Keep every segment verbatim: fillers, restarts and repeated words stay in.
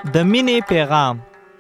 د مینې پیغام.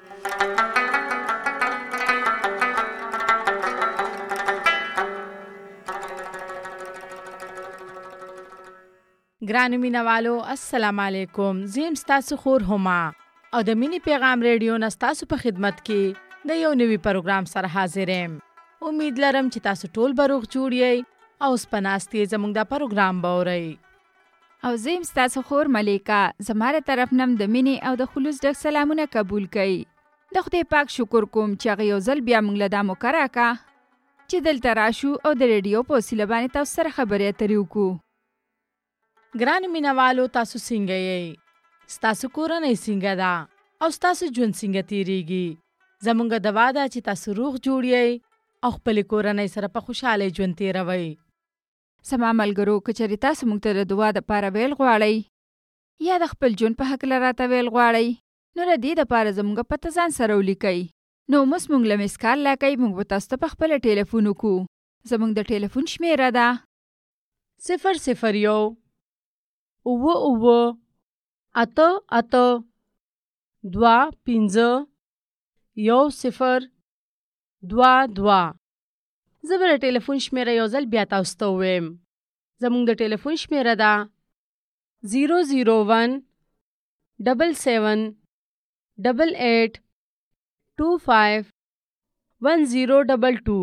ګرانو مینوالو السلام علیکم. زم ستاسو خور هما او د مینی پیغام ریډیو نستاسو په خدمت کې د یو نوي پروګرام سره حاضر یم. امید لرم چې تاسو ټول بروغ جوړ یې او سپناستي زموږ د پروګرام باوري. او زم ستاسو خور ملیکا زماره طرف نم د مینی او د خلوص ډک سلامونه قبول کړئ. د خدای پاک شکر کوم چې هغه یو ځل بیا موږ له دمو کراکا چې دلته راشو او د ریډیو په وسیله باندې تاسو سره خبرې اترې وکړو. ګرانو مینوالو تاسو څنګه یې؟ ستاسو کورنۍ څنګه ده او ستاسو ژوند څنګه تیریږي؟ زموږ دعا ده چې تاسو روغ جوړ یې او خپل کورنۍ سره په خوشاله ژوند تیروئ. سما ملګرو که چېرې تاسو موږ ته د دعا دپاره ویل غواړئ یا د خپل ژوند په هکله راته ویل غواړئ نو د دې دپاره زموږ پته ځان سره ولیکئ. نو اوس موږ له میس کال راکئ موږ به تاسو ته په خپله ټلیفون وکړو. زموږ د ټلیفون شمیره ده صفر صفر یو اوه اوه اته اته دوه پنځه یو صفر دوه دوه. زه به د ټلیفون شمیره یو ځل بیا تاسو ته ووایم. زموږ د ټلیفون شمیره ده زیرو زیرو ون ډبل سیون ډبل ایټ ټو فایو ون زیرو ډبل ټو.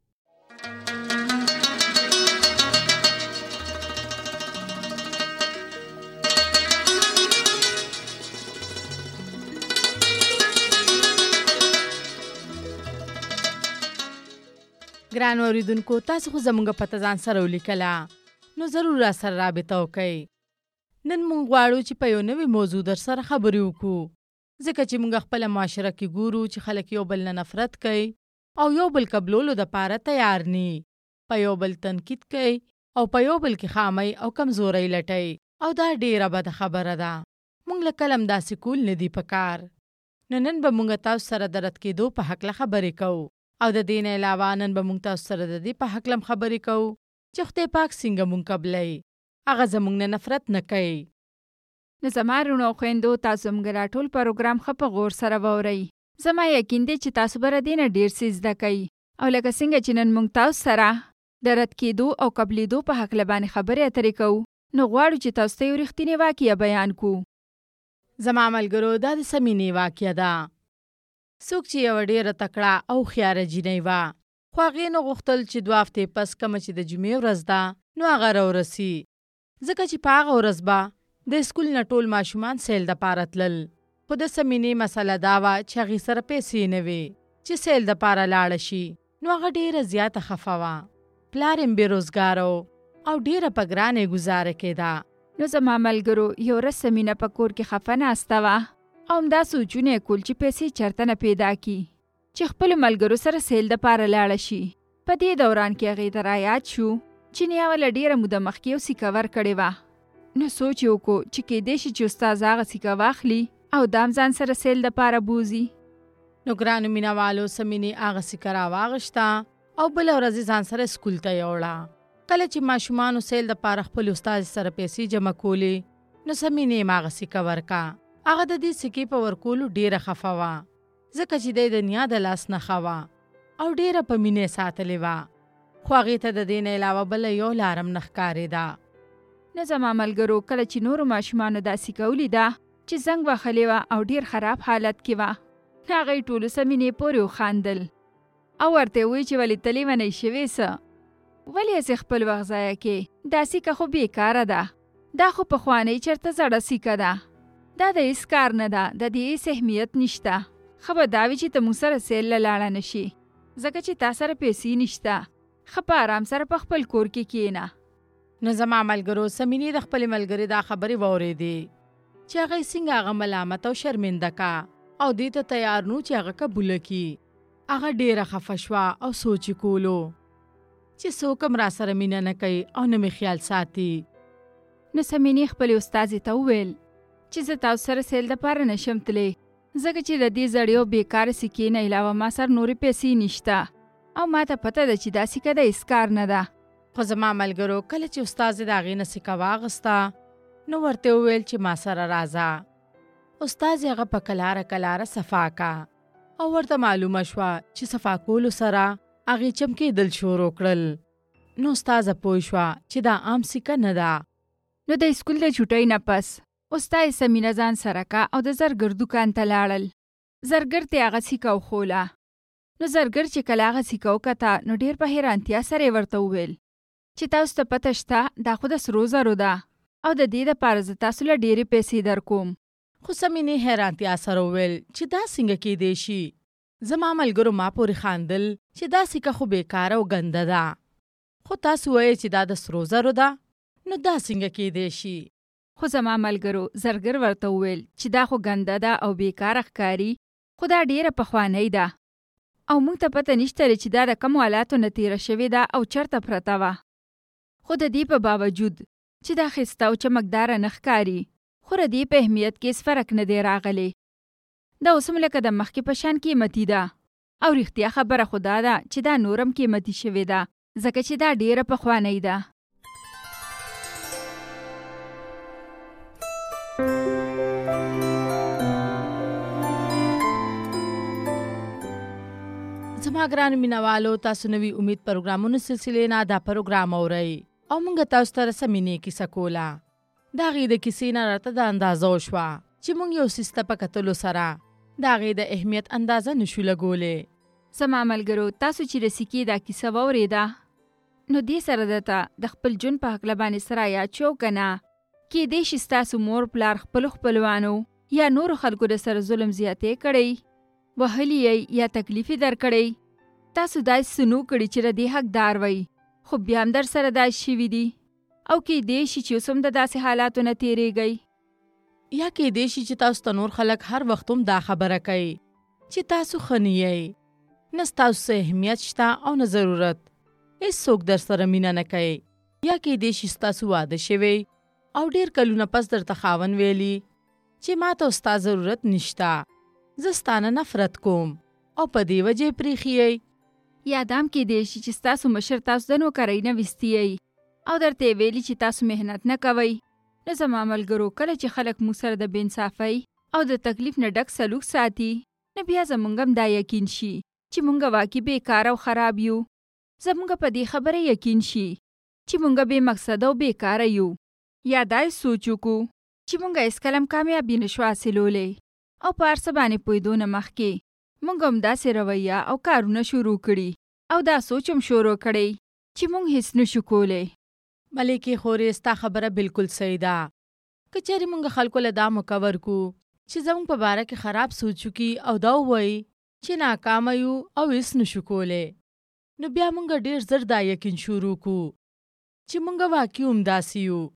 ګران اوریدونکو تاسو خو زموږ پته ځان سره ولیکله نو ضرور را سره رابطه وکئ. نن موږ غواړو چې په یو نوي موضوع در سره خبرې وکړو ځکه چې موږ خپله معاشره کې ګورو چې خلک یو بل نه نفرت کوي او یو بل قبلولو دپاره تیار نی. په یو بل تنقید کوي او په یو بل کې خامۍ او کمزورۍ لټوي او دا ډیره بده خبره ده. موږ له کلم داسې کول نه دي پکار. نو نن به موږ تاسو سره د رد کېدو په هکله خبرې کوو او د دې نه علاوه نن به موږ تاسو سره د دې په هکله خبرې کوو چې خدای پاک څنګه موږ قبلوي. هغه زموږ نه نفرت نه کوي. نو زما وروڼو او خویندو تاسو موږ را ټول پروګرام ښه په غور سره واورئ. زما یقین دی چې تاسو به له دې نه ډېر څه زده کوئ او لکه څنګه چې نن موږ تاسو سره د رد کېدو او قبلېدو په هکله باندې خبرې اترې کوو نو غواړو چې تاسو ته یو رښتینې واقعه بیان کړو. زما ملګرو دا د سمینې واقعه ده. څوک چې یوه ډېره تکړه او هوښیاره جینۍ وه خو هغې نه غوښتل چې دوه هفتې پس کومه چې د جمعې ورځ ده نو هغه راورسي ځکه چې په هغه ورځ به د سکول نه ټول ماشومان سیل دپاره تلل. خو د سمینې مسله دا وه چې هغې سره پیسې نه وې چې سیل دپاره لاړه شي. نو هغه ډېره زیاته خفه وه. پلار یې بېروزګاره او ډېره په ګرانې ګزاره کېده. نو زما ملګرو یو ورځ سمینه په کور کې خفه ناسته وه او همدا سوچونه یې کول چې پیسې چېرته نه پیدا کي چې خپلو ملګرو سره سیل دپاره لاړه شي. په دې دوران کې هغې ته رایاد شو چې نیا له ډېره موده مخکې یو سیکه ورکړې وه. نو سوچ یې وکړو چې کیدای شي چې استاد هغه سیکه واخلي او دام ځان سره سیل دپاره بوځي. نو ګرانو مینهوالو سمینې هغه سیکه راواغشته او بله ورځ یې ځان سره سکول ته یوړه. کله چې ماشومانو سیل دپاره خپل استاد سره پیسې جمع کولې نو سمینې یې هغه سیکه ورکه. هغه د دې سکې په ورکولو ډیره خفه وه ځکه چې دی د نیا د لاس نښه وه او ډیره په مینې ساتلې وه خو هغې ته د دې نه علاوه بله یو لارم نه ښکارېده. نه زما ملګرو کله چې نورو ماشومانو دا سیکه ولیده چې زنګ وهلې وه او ډیر خراب حالت کې وه نو هغې ټولو سمینې پورې وخاندل او ورته یې وویل چې ولې تلې ونی شوې څه ولې هسې خپل وخت ضایع کې؟ دا سیکه خو بېکاره ده. دا خو پخوانۍ چېرته زړه سیکه ده. دا د هیڅ کار نه ده. د دې هیڅ اهمیت نشته. ښه به دا وي چې ته موږ سره سیل له لاړه نه شي ځکه چې تا سره پیسې نشته. ښه په ارام سره په خپل کور کې کښېنه. نو زما ملګرو سمینې د خپلې ملګرې دا خبرې واورېدې چې هغې څنګه هغه ملامت او شرمنده کا او دې ته تیار نو چې هغه قبوله کړي. هغه ډېره خفه شوه او سوچ یې کولو چې څوک هم را سره مینه نه کوي او نه مې خیال ساتي. نو سمینې خپلې استازې ته وویل چې زه تاسو سره سیل دپاره نشم تللی ځکه چې د دې زړې او بېکاره سکې نه علاوه ما سره نورې پیسې نشته او ما ته پته ده چې دا سکه د هیڅ کار نه ده. خو زما ملګرو کله چې استاد د هغې نه سکه واغسته نو ورته وویل چې ما سره راځه. استاد یې هغه په کلاره کلاره صفا کا او ورته معلومه شوه چې صفا کولو سره هغې چمکېدل شروع کړل. نو استاده پوه شوه چې دا عام سکه نه ده. نو د اسکول د چوټۍ نه پس استاد سمینه ځان سره کا او د زرګر دوکان ته لاړل. زرګر ته هغه سکه وښوله. نو زرګر چې کله هغه سکه وکته نو ډېر په حیرانتیا سره یې ورته وویل چې تاسو ته پته شته دا خو د سرو زرو ده او د دې دپاره زه تاسو له ډېرې پیسې درکوم. خو سمینې حیرانتیا سره وویل چې دا څنګه کیدی شي؟ زما ملګرو ما پورې خاندل چې دا سکه خو بیکاره او ګنده ده، خو تاسو وایئ چې دا د سرو زرو ده، نو دا څنګه کیدی شي؟ خو زما ملګرو زرګر ورته وویل چې دا خو ګنده ده او بیکاره ښکاري، خو دا ډېره پخوانۍ ده او موږ ته پته نشته چې دا د کومو حالاتو نه تېره شوې ده او چېرته پرته وه. خو د دې په باوجود چې دا ښایسته او چمکداره نه ښکاري، خو د دې په اهمیت کې هېڅ فرق نه دی راغلی. دا اوس هم لکه د مخکې په شان قیمتي ده او رښتیا خبره خو دا ده چې دا نورم قیمتي شوې ده ځکه چې دا ډېره پخوانۍ ده. زما ګران مینوالو، تاسو نوي امید پروګرامونو سلسلې نه دا پروګرام اورئ او موږ تاسو ته سمینې کیسه کوله. د هغې د کیسې نه راته د اندازه وشوه چې موږ یو څیز ته په کتلو سره د هغې د اهمیت اندازه نشو لګولی. زما ملګرو، تاسو چې د سکې دا کیسه واورېده نو دې سره درته د خپل ژوند په هکله باندې سره یاد شو که نه؟ کیدای شي ستاسو مور پلار خپلو خپلوانو یا نورو خلکو د سره ظلم زیاتی کړی، وهلی یې یا تکلیف یې درکړی، تاسو داسې څه نو کړي چې د دې حقدار وئ، خو بیا هم در سره داسې شوي دي او کیدای شي چې اوس هم د داسې حالاتو نه تېرېږئ. یا کیدای شي چې تاسو ته نور خلک هر وخت هم دا خبره کوي چې تاسو ښه نه یئ، نه ستاسو څه اهمیت شته او نه ضرورت، هېڅوک در سره مینه نه کوي. یا کیدای شي ستاسو واده شوی او ډېر کلونه پس درته خاوند ویلي چې ما ته ستا ضرورت نشته، زه ستانه نفرت کوم او په دې وجې پرېښي یئ. یا دام کیدای شي چې ستاسو مشر تاسو د نوکرۍ نه ویستي یئ او درته یې ویلي چې تاسو محنت نه کوئ. نو زما ملګرو، کله چې خلک موږ سره د بېانصافۍ او د تکلیف نه ډک سلوک ساتي، نو بیا زموږ هم دا یقین شي چې موږ واقعي بېکاره او خراب یو. زموږ په دې خبره یقین شي چې موږ بې مقصده او بېکاره یو. یا دا یې سوچ وکړو چې موږ هېڅکله هم کامیابي نشو حاصلولی او په هر څه باندې پوهېدو نه مخکې موږ هم داسې رویه او کارونه شروع کړي او دا سوچ هم شروع کړی چې موږ هېڅ نشو کولی. ملکې خورې، ستا خبره بالکل صحیح ده. که چېرې موږ خلکو له دا مکور کو چې زموږ په باره کې خراب سوچ وکړي او دا ووایي چې ناکامه یو او هېڅ نشو کولی، نو بیا موږ ډېر زر دا یقین شروع کو چې موږ واقعي همداسې یو،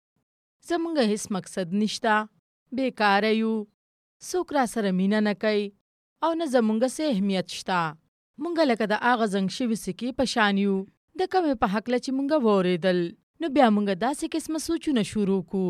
زموږ هېڅ مقصد نشته، بېکاره یو، څوک را سره مینه نه کوي او نه زموږ څه اهمیت شته. موږ لکه د هغه زنګ شوي سکې په شان یو، د کومې په هکله چې موږ واورېدل، نو بیا موږ داسې قسمه سوچونه شروع کو.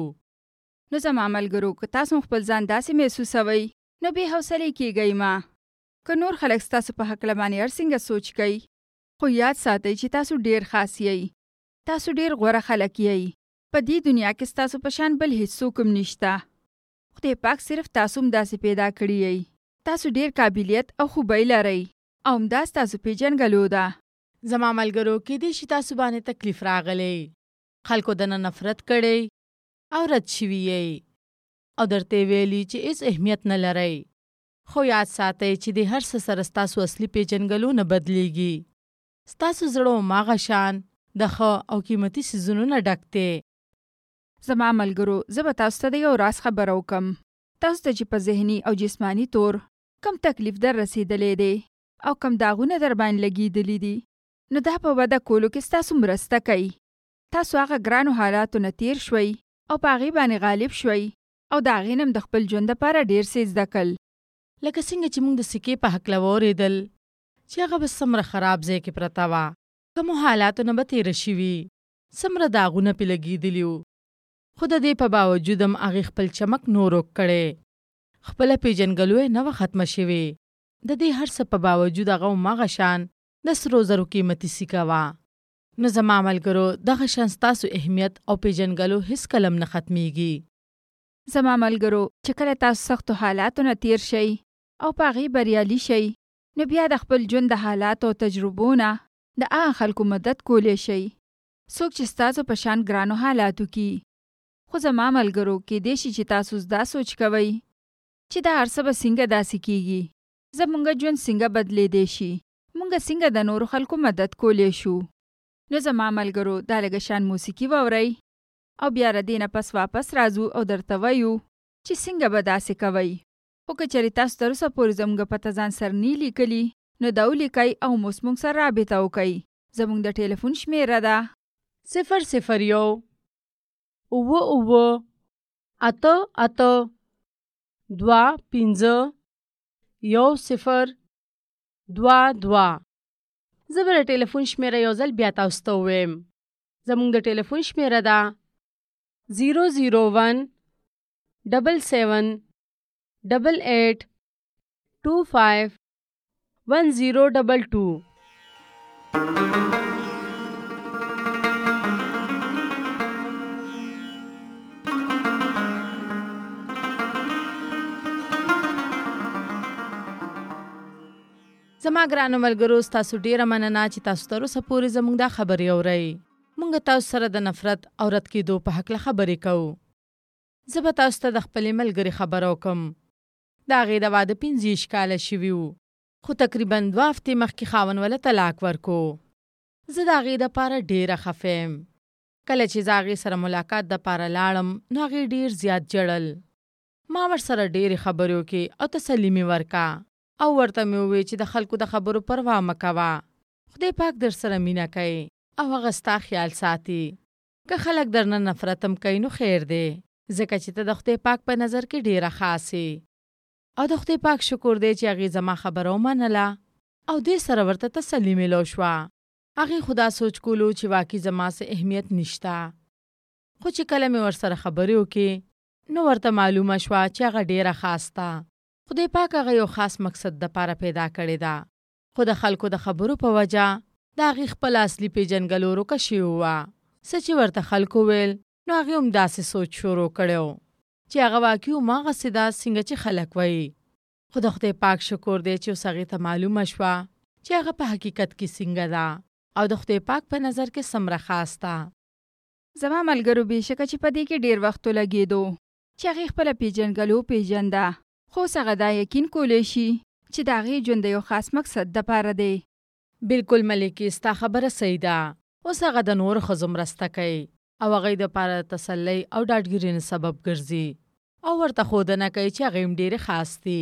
نو زما ملګرو، که تاسو خپل ځان داسې محسوسوئ نو بې حوصلې کېږئ ما. که نور خلک ستاسو په هکله باندې هر څنګه سوچ کوي، خو یاد ساتئ چې تاسو ډېر خاص یئ، تاسو ډېر غوره خلک یئ. په دې دنیا کې ستاسو په شان بل هېڅوک هم نشته. خدای پاک صرف تاسو هم داسې پیدا کړي یئ. تاسو ډېر قابلیت او خوبۍ لرئ او همدا ستاسو پیژنګلو ده. زما ملګرو، کیدای شي تاسو باندې تکلیف راغلی، خلکو دنه نفرت کړی او رد شوي یئ او درته ویلي چې هېڅ اهمیت نه لرئ. خو یاد ساتئ چې د هر څه سره ستاسو اصلي پیژنګلو نه بدلیږي. ستاسو زړه هماغه شان د ښه او قیمتي څیزونو نه ډک دی. زما ملګرو، زه به تاسو ته د یو راز خبره وکم. تاسو ته چې په ذهني او جسماني طور کم تکلیف در رسېدلی دی او کم داغونه در باندې لګېدلي دي، نو دا په وده کولو کې ستاسو مرسته کوي. تاسو هغه ګرانو حالاتو نه تېر شوئ او په هغې باندې غالب شوئ او د هغې نه هم د خپل ژوند دپاره ډېر څه زده کړل. لکه څنګه چې موږ د سکې په هکله واورېدل چې هغه به څومره خراب ځای کې پرته وه، کومو حالاتو نه به تېره شوي، څومره داغونه پې لګېدلي وو، خو د دې په باوجود هم هغې خپل چمک نور وک کړی. خپله پیژنګلو یې نه وه ختمه شوې. د دې هر څه په باوجود هغه هماغه شان د سرو زرو قیمتي سکه وه. نو زما ملګرو، دغه شان ستاسو اهمیت او پیژنګلو هېڅکله هم نه ختمیږي. زما ملګرو چې کله تاسو سختو حالاتو نه تیر شئ او په هغې بریالي شئ، نو بیا د خپل ژوند د حالاتو او تجربو نه د هغه خلکو مدد کولی شئ څوک چې ستاسو په شان ګرانو حالاتو کې. خو زما ملګرو کېدای شي چې تاسو دا سوچ کوئ چې دا هر څه به څنګه داسې کېږي، زموږ ژوند څنګه بدلېدی شي، موږ څنګه د نورو خلکو مدد کولی شو. نو زما ملګرو دا لږه شان موسیقي واورئ او بیا له دې نه پس واپس راځو او درته وایو چې څنګه به داسې کوئ. خو که چېرې تاسو تر اوسه پورې زموږ پته ځان سره نه لیکلي نو دا ولیکئ او اوس موږ سره رابطه وکئ. زموږ د ټلیفون شمېره ده صفر صفر یو اووه اووه اته اته دوه پنځه یو صفر دوه دوه. زه به د ټلیفون شمېره یو ځل بیا تاسو ته ووایم. زموږ د ټلیفون شمېره ده زیرو زیرو ون ډبل سیون ډبل ایټ ټو فایو ون زیرو ډبل ټو. زما ګرانو ملګرو ستاسو ډیره مننه چې تاسو تر اوسه پورې زموږ دا خبرې اورئ. موږ تاسو سره د نفرت او رد کېدو په هکله خبرې کوو. زه به تاسو ته د خپلې ملګرې خبره وکم. د هغې د واده پنځه کاله شوي وو، خو تقریبا دوه هفتې مخکې خاوند وله طلاق ورکو. زه د هغې دپاره ډېره خفه یم. کله چې زه هغې سره ملاقات دپاره لاړم نو هغې ډېر زیات ژړل. ما ورسره ډېرې خبرې وکړې او تسلي مې ورکا او ورته مې وویل چې د خلکو د خبرو پروا مه کوه. خدای پاک در سره مینه کوي او هغه ستا خیال ساتي. که خلک درنه نفرت هم کوي نو خیر دی، ځکه چې ته د خدای پاک په نظر کې ډېره خاص یې. او د خدای پاک شکر دی چې هغې زما خبره ومنله او دې سره ورته تسلي میلو شوه. هغې خو دا سوچ کولو چې واقعي زما څه اهمیت نشته. خو چې کله مې ورسره خبرې وکړې نو ورته معلومه شوه چې هغه ډېره خاص ده. خدای پاک هغه یو خاص مقصد دپاره پیدا کړې ده. خو د خلکو د خبرو په وجه د هغې خپل اصلي پیژنګلو ورکه شوې وه. څه چې ورته خلکو ویل نو هغې هم داسې سوچ شروع کړی و چې هغه واقعي هماغسې ده څنګه چې خلک وایي. خو د خدای پاک شکر دی چې اوس هغې ته معلومه شوه چې هغه په حقیقت کې څنګه ده او د خدای پاک په نظر کې څومره خاص ده. زما ملګرو بېشکه چې په دې کې ډېر وخت ولګېدو چې هغې خپله پیژنګلو پیژنده، خو اوس هغه دا یقین کولی شي چې د هغې ژوند د یو خاص مقصد دپاره دی. بلکل ملکې ستا خبره صحیح ده. اوس هغه د نورو ښځو مرسته کوي او هغې دپاره تسلی او ډاډګیرنې سبب ګرځي او ورته ښودنه کوي چې هغې هم ډېرې خاص دي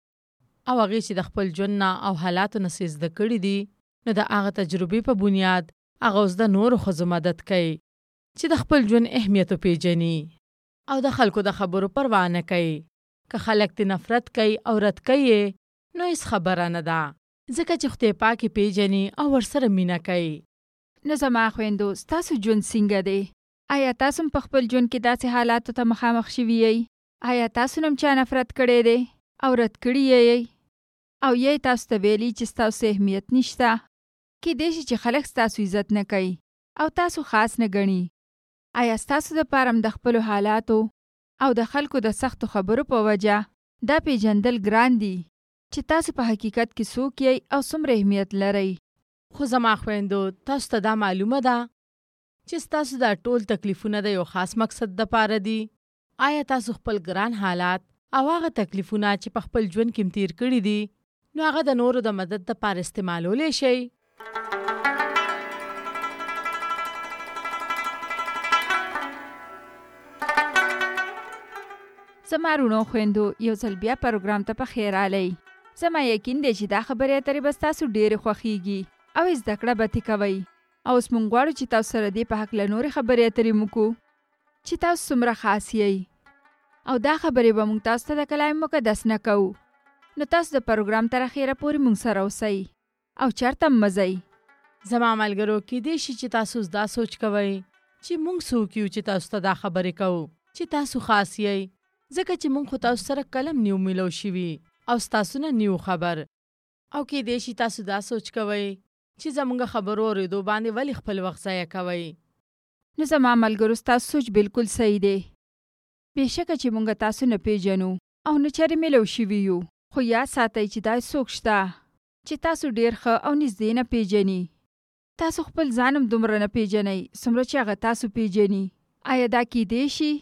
او هغې چې د خپل ژوند نه او حالاتو نه څه زده کړي دي نو د هغه تجربې په بنیاد هغه اوس د نورو ښځو مدد کوي چې د خپل ژوند اهمیت وپېژني او د خلکو د خبرو پروا نه کوي. که خلک تی نفرت کوي او رد کوي نو هیڅ خبره نه ده، ځکه چې خدای پاک یې پیژني او ورسره مینه کوي. نو زما خویندو ستاسو ژوند څنګه دی؟ آیا تاسو په خپل ژوند کې داسې حالاتو ته مخامخ شوي یئ؟ آیا تاسو هم چا نفرت کړی دی او رد کړي یئ او یې تاسو ته ویلي چې ستاسو اهمیت نشته؟ کېدای شي چې خلک ستاسو عزت نه کوي او تاسو خاص نه ګڼي. آیا ستاسو دپاره هم د خپلو حالاتو او د خلکو د سختو خبرو په وجه دا پیژندل ګران دي چې تاسو په حقیقت کې څوک یئ او څومره اهمیت لرئ؟ خو زما خویندو تاسو ته دا معلومه ده چې ستاسو دا ټول تکلیفونه د یو خاص مقصد دپاره دي. آیا تاسو خپل ګران حالات او هغه تکلیفونه چې په خپل ژوند کې تیر کړي دي نو هغه د نورو د مدد دپاره استعمالولی شئ؟ زما رونو خویندو یو ځل بیا پروګرام ته په خیر راغلی. زما یقین دی چې دا خبرې اترې به ستاسو ډېرې خوښیږي او زده کړه به ترې کوئ. او اوس موږ غواړو چې تاسو سره دې په هکله نورې خبرې اترې وکړو چې تاسو څومره خاص یئ او دا خبرې به موږ تاسو ته د کلام مقدس نه کوو. نو تاسو د پروګرام تر اخره پورې موږ سره اوسئ او چېرته هم مه ځئ. زما ملګرو کېدای شي چې تاسو دا سوچ کوئ چې موږ څوک یو چې تاسو ته دا خبرې کوو چې تاسو خاص یئ، ځکه چې موږ خو تاسو سره کلم نیو میلو شوي او ستاسو نه نیو خبر. او کېدای شي تاسو دا سوچ کوئ چې زموږ خبرو اورېدو باندې ولې خپل وخت ضایع کوئ. نو زما ملګرو ستاسو سوچ بالکل صحیح دی. بېشکه چې مونږ تاسو نه پیژنو او نه چرې ملو شوي یو، خو یاد ساتئ چې دا څوک شته چې تاسو ډېر ښه او نږدې نه پیژني. تاسو خپل ځانم دومره نه پیژنئ څومره چې هغه تاسو پیژني. آیا دا کیدی شي؟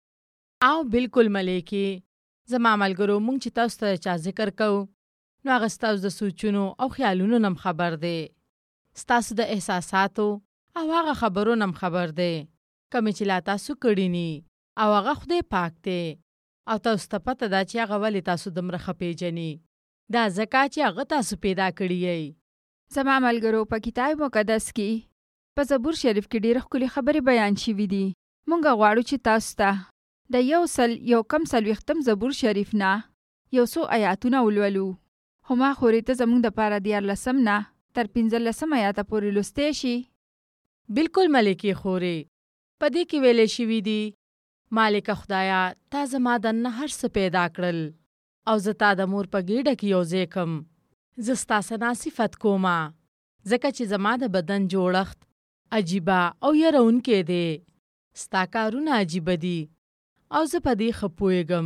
او بالکل ملیکې، زما ملګرو، مونږ چې تاسو ته چا ذکر کوو نو هغه ستاسو د سوچونو او خیالونو نم خبر دی، ستاسو د احساساتو او هغه خبرو نم خبر دی کمې چې لا تاسو کړي ني، او هغه خدای پاک دی او تاسو ته پته ده چې هغه ولې تاسو دومره ښه پیژني. دا ځکه چې هغه تاسو پیدا کړي یئ. زما ملګرو، په کتاب مقدس کې په زبور شریف کې ډېرې ښکلې خبرې بیان شوي دي. مونږ غواړو چې تاسو ته د یو سل یو کم څلوېښتم زبور شریف نه یو څو آیاتونه ولولو. هما خورې ته زموږ دپاره دیارلسم نه تر پنځلسم آیاته پورې لوستی شي. بالکل ملکې خورې، په دې کې ویلې شوي دي: مالکه خدایا، تا زما دننه هر څه پیدا کړل او زه تا د مور په ګېډه کې یوځای کم. زه ستا ثنا صفت کومه ځکه چې زما د بدن جوړښت عجیبه او یرونکی دی. ستا کارونه عجیبه دي او زه په دې ښه پوهېږم.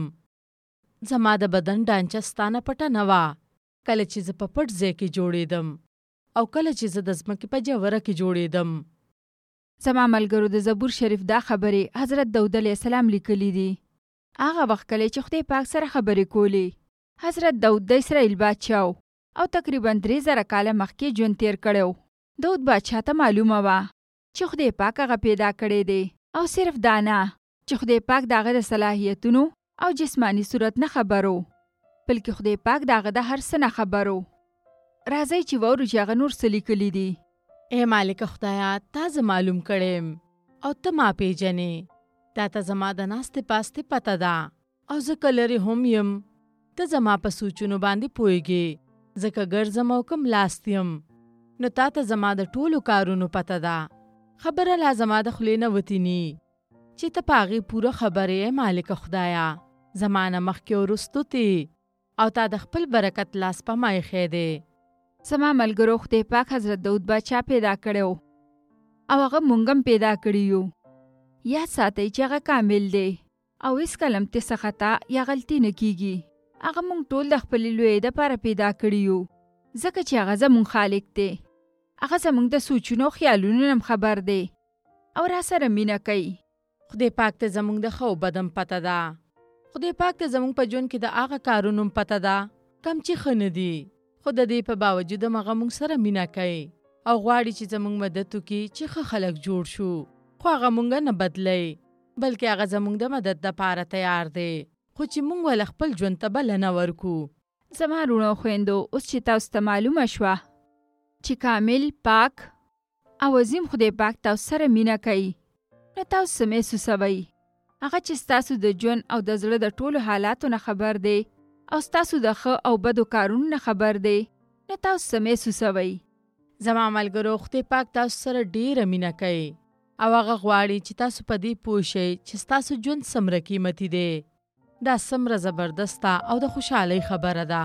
زما د بدن ډانچه ستا نه پټه نه وه، کله چې زه په پټ ځای کې جوړېدم او کله چې زه د ځمکې په جووره کې جوړېدم. زما ملګرو، د زبور شریف دا خبرې حضرت داود علیه السلام لیکلی دي. هغه وخت کله چې خدای پاک سره خبرې کولې. حضرت داود د اسرائیل بادشاه او تقریبا درې زره کاله مخکې ژوند تیر کړی. داود بادشاه ته معلومه وه چې خدای پاک هغه پیدا کړی دی، او صرف دا نه چې خدای پاک د هغه د صلاحیتونو او جسمانی صورت نه خبرو، بلکې خدای پاک د هغه د هر څه نه خبرو. راځئ چې وورو چې هغه نور څه لیکلي دي. ای مالک خدایا، تا زه معلوم کړم او ته ما پیژنې. تا ته زما د ناستې پاستې پته ده او زه که لرې هم یم، ته زما په سوچونو باندې پوهېږې، ځکه ګرځم او کم لاست یم. نو تا ته زما د ټولو کارونو پته ده. خبره لا زما د خولې نه وتې ني چې ته په هغې پوره خبرې ای مالک خدایا. زما نه مخکې وروستو تې او تا د خپل برکت لاس په ما ایښی دی. زما ملګرو، خدای پاک حضرت داود بادشاه پیدا کړی او هغه مونږ هم پیدا کړي یو. یاد ساتئ چې هغه کامل دی او هېڅکله هم ترې څه خطا یا غلطي نه کیږي. هغه مونږ ټول د خپلې لویۍ دپاره پیدا کړي یو، ځکه چې هغه زمونږ خالق دی. هغه زمونږ د سوچونو او خیالونو هم خبر دی او را سره مینه کوي. خدای پاک ته زمونږ د ښه او بد هم پته ده. خدای پاک ته زمونږ په ژوند کې د هغه کارونو هم پته ده کم چې ښه نه دي، خو د دې په باوجود هم هغه مونږ سره مینه کوي او غواړي چې زمونږ مدد وکړي چې ښه خلک جوړ شو. خو هغه مونږ نه بدلی، بلکې هغه زمونږ د مدد دپاره تیار دی، خو چې مونږ ول خپل ژوند ته بلنه ورکو. زما وروڼو خویندو، اوس چې تاسو ته معلومه شوه چې کامل، پاک او عظیم خدای پاک تاسو سره مینه کوي، نو تاسو څه محسوسوئ؟ هغه چې ستاسو د ژوند او د زړه د ټولو حالاتو نه خبر دی او ستاسو د ښه او بدو کارونو نه خبر دی، نو تاسو څه محسوسوئ؟ زما ملګرو، خدای پاک تاسو سره ډېره مینه کوي او هغه غواړي چې تاسو په دې پوه شئ چې ستاسو ژوند څومره قیمتي دی. دا څومره زبردسته او د خوشحالۍ خبره ده.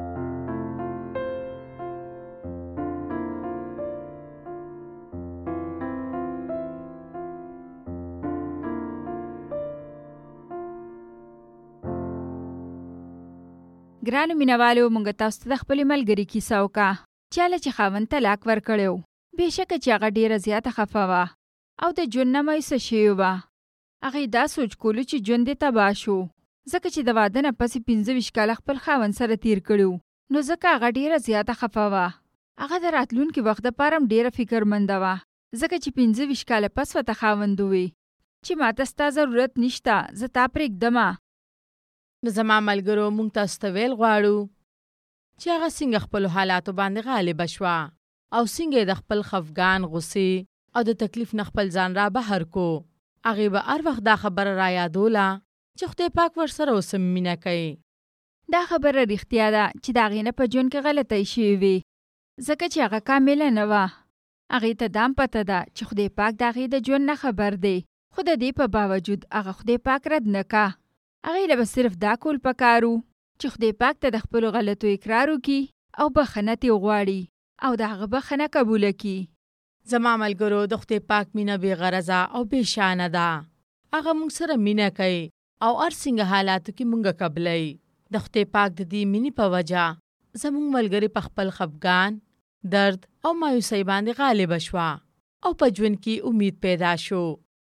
ګرانو مینوالو، موږ تاسو ته د خپلې ملګرې کیسه وکړه چې هله چې خاوند طلاق ورکړی و. بېشکه چې هغه ډېره زیاته خفه وه او د ژوند نه مایوسه شوې وه. هغې دا سوچ کولو چې ژوند یې تباه شو، ځکه چې د واده نه پسې پنځه ویشت کاله خپل خاوند سره تیر کړي وو. نو ځکه هغه ډېره زیاته خفه وه. هغه د راتلونکي وخت دپاره هم ډېره فکرمنده وه، ځکه چې پنځه ویشت کاله پس ورته خاوند ووی چې ماته ستا ضرورت نشته، زه تا پرېږدمه. نو زما ملګرو، مونږ تاسو ته ویل غواړو چې هغه څنګه خپلو حالاتو باندې غالبه شوه او څنګه د خپل خفګان، غصې او د تکلیف نه خپل ځان را بهر کو. هغې به هر وخت دا خبره را یادوله چې خدای پاک ورسره اوس هم مینه کوي. دا خبره رښتیا ده چې د هغې نه په ژوند کې غلطۍ شوې وې، ځکه چې هغه کامله نه وه. هغې ته دا هم پته ده چې خدای پاک د هغې د ژوند نه خبر دی، خو د دې په باوجود هغه خدای پاک رد نه کا. هغې له به صرف دا کول پکار و چې خدای پاک ته د خپلو غلطو اقرار وکړي او بخښنه ترې وغواړي او د هغه بخښنه قبوله کړي. زما ملګرو، د خدای پاک مینه بې غرضه او بې شانه ده. هغه موږ سره مینه کوي او ارڅنګه حالاتو کې مونږه قبلای. د خدای پاک د دې مینې په وجه زمونږ ملګری په خپل خفګان، درد او مایوسۍ باندې غالب شوه او په ژوند کې امید پیدا شو.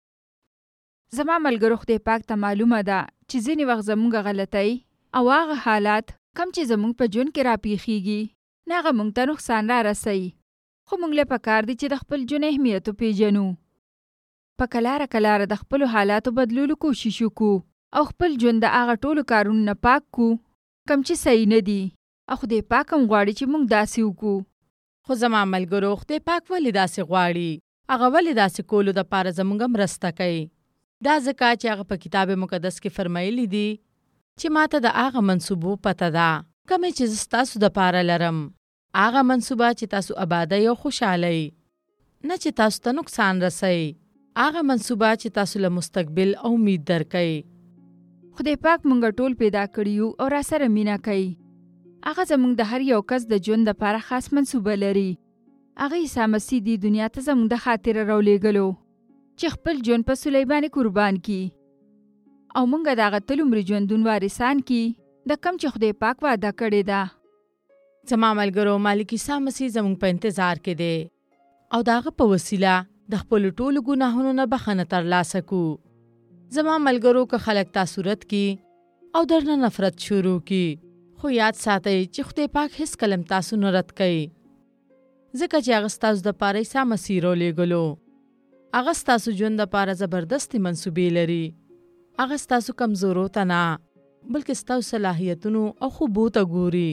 زما ملګرو خدای پاک ته معلومه ده چې ځینې وخت زمونږ غلطۍ او هغه حالات کم چې زمونږ په ژوند کې راپېښېږي نه هغه مونږ ته نقصان را رسوي. خو مونږ له پکار دي چې د خپل ژوند اهمیت وپېژنو. په کلاره کلاره د خپلو حالاتو بدلولو کوشش وکړو او خپل ژوند د هغه ټولو کارونو نه پاک کړو کم چې صحیح نه دي. او خدای پاک هم غواړي چې مونږ داسې وکړو. خو زما ملګرو خدای پاک ولې داسې غواړي؟ هغه ولې داسې کولو دپاره زمونږ مرسته کوي؟ دا ځکه چې هغه په کتاب مقدس کې فرمایلی دي چې ماته د هغه منصوبو پته ده کومې چې زه ستاسو دپاره لرم. هغه منصوبه چې تاسو آبادی او خوشحالۍ، نه چې تاسو ته نقصان رسوي. هغه منصوبه چې تاسو له مستقبل او امید درکوي. خدای پاک مونږ ټول پیدا کړیو او را سره مینه کوي. هغه زمونږ د هر یو کس د ژوند لپاره خاص منصوبه لري. هغه عیسی مسیح دی دنیا ته زمونږ د خاطر راولېږلو چې خپل ژوند په صلیب باندې قربان کړي او مونږ د هغه تل عمري ژوندون وارثان کړي د کوم چې خدای پاک وعده کړې ده. زما ملګرو مالک عیسی مسیح زمونږ په انتظار کې دی او د هغه په وسیله د خپلو ټولو ګناهونو نه بخښنه ترلاسه کړو. زما ملګرو که خلک تا صورت کړي او درنه نفرت شروع کړي، خو یاد ساتئ چې خدای پاک هیڅ کلم تاسو نه رد کوي، ځکه چې هغه ستاسو دپاره عیسی مسیح راولېږلو. هغه ستاسو ژوند دپاره زبردستې منصوبې لري. هغه ستاسو کمزورو ته نه بلکې ستاسو صلاحیتونو او خوبو ته ګوري.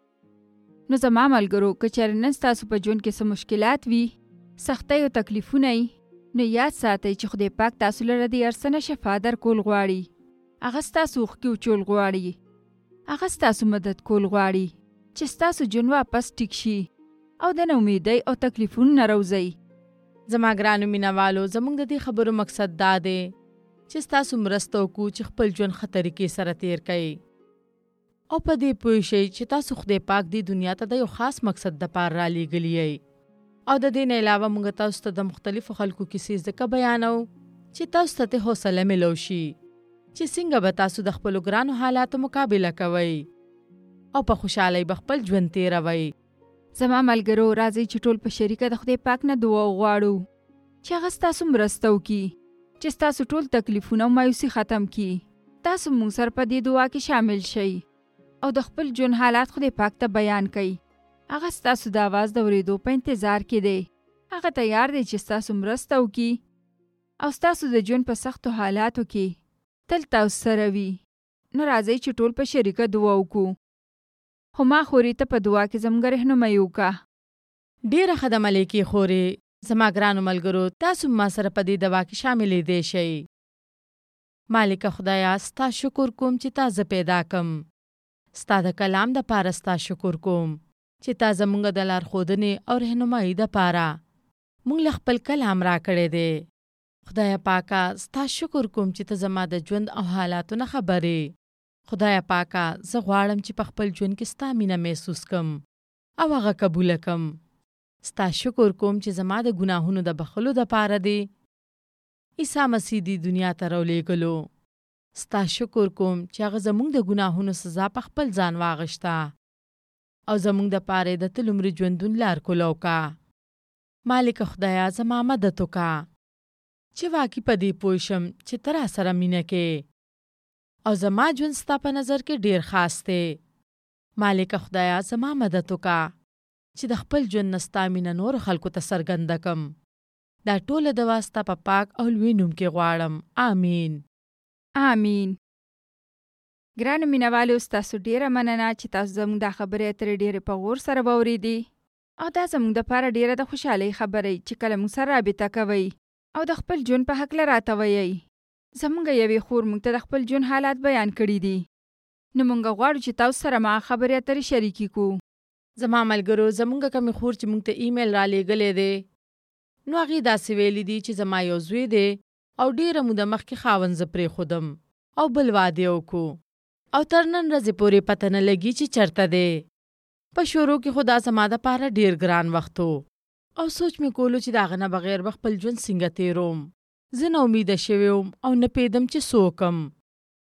نو زما ملګرو که چېرې نن ستاسو په ژوند کې څه مشکلات وي، سختۍ او تکلیفونه وي، نو یاد ساتئ چې خدای پاک تاسو لره د هر څه نه شفا درکول غواړي. هغه ستاسو اوښکې وچول غواړي. هغه ستاسو مدد کول غواړي چې ستاسو ژوند واپس ټیک شي او د ناامیدۍ او تکلیفونو نه راوځئ. زما ګرانو مینهوالو، زموږ د دې خبرو مقصد دا دی چې ستاسو مرسته وکړو چې خپل ژوند ښه طریقې سره تیر کړئ او په دې پوه شئ چې تاسو خدای پاک دې دنیا ته د یو خاص مقصد دپاره رالیږلي یئ. او د دې نه علاوه موږ تاسو ته د مختلفو خلکو کیسې ځکه بیانو چې تاسو ته حوصله ملو شي چې څنګه به تاسو د خپلو ګرانو حالاتو مقابله کوئ او په خوشحالۍ به خپل ژوند تیروئ. زما ملګرو راځئ چې ټول په شریکه د خدای پاک نه دعا وغواړو چې هغه ستاسو مرسته وکړي چې ستاسو ټول تکلیفونه او مایوسي ختم کړي. تاسو موږ سره په دې دعا کې شامل شئ او د خپل ژوند حالات خدای پاک ته بیان کړئ. هغه ستاسو د اواز د اورېدو په انتظار کې دی. هغه تیار دی چې ستاسو مرسته وکړي او ستاسو د ژوند په سختو حالاتو کې تل تاسو سره وي. نو راځئ چې ټول په شریکه دعا وکړو. خو ما خورې ته په دعا کې زموږ رهنمایي وکړه. ډېره ښه ده ملکې خورې. زما ګرانو ملګرو، تاسو ما سره په دې دعا کې شاملېدی شئ. مالکه خدایه، ستا شکر کوم چې تا زه پیدا کم. ستا د کلام دپاره ستا شکر کوم چې تا زموږ د لارښودنې او رهنمایي دپاره موږ له خپل کلام راکړی دی. خدای پاکه، ستا شکر کوم چې ته زما د ژوند او حالاتو نه خبرې. خدای پاکه، زه غواړم چې په خپل ژوند کې ستا مینه محسوس کم او هغه قبوله کم. ستا شکر کوم چې زما د ګناهونو د بخښلو دپاره دی عیسی مسیح دی دنیا ته راولېږلو. ستا شکر کوم چې هغه زموږ د ګناهونو سزا په خپل ځان واغشته او زموږ دپاره د تل عمري ژوندون لار کولاو کا. مالک خدایا، زما مدد وکړه چې واقعي په دې پوه شم چې ته راسره مینه کې او زما ژوند ستا په نظر کې ډېر خاص دی. مالک خدایا، زما مدد وکړه چې د خپل ژوند نه ستا مینه نورو خلکو ته څرګنده کم. دا ټوله دعا ستا په پاک او لوی نوم کې غواړم. آمین. آمین. ګرانو مینهوالو، ستاسو ډېره مننه چې تاسو زموږ دا خبرې اترې ډېرې په غور سره واورېدې او دا زموږ دپاره ډېره د خوشحالۍ خبرې چې کله موږ سره رابطه کوئ او د خپل ژوند په هکله راته وایئ. زموږ یوې خور موږ ته د خپل ژوند حالات بیان کړي دي. نو موږ غواړو چې تاسو سره ما خبرې اترې شریکې کړو. زما ملګرو، زموږ کومې خور چې موږ ته ایمیل را لېږلی دی، نو هغې داسې ویلي دي چې زما یو زوی دی او ډېره موده مخکې خاوند زه پرېښودم او بل واده یې وکړو او تر نن ورځې پورې پته نه لګي چې چېرته دی. په شروع کې خو دا زما دپاره ډېر ګران وخت و او سوچ مې کولو چې د هغه نه بغیر به خپل ژوند څنګه تېروم. زه نا امیده شوې وم او نه پوهېدم چې څه وکړم.